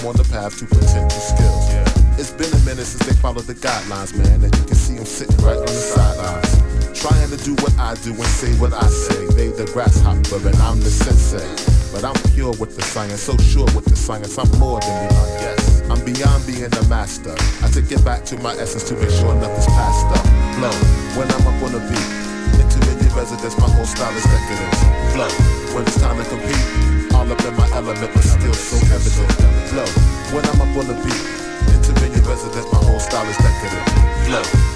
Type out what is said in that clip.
I'm on the path to potential skills. It's been a minute since they followed the guidelines, man, and you can see them sitting right on the sidelines, trying to do what I do and say what I say. They the grasshopper and I'm the sensei, but I'm pure with the science, so sure with the science. I'm more than beyond, yes. I'm beyond being a master. I take it back to my essence to make sure nothing's passed up. Flow, when I'm up on the beat, intermediate residence, my whole style is decadence. Flow, when it's time to compete, all up in my element, but still so evident. Flow, when I'm up on the beat, intermediate residence, my whole style is decadent. Flow,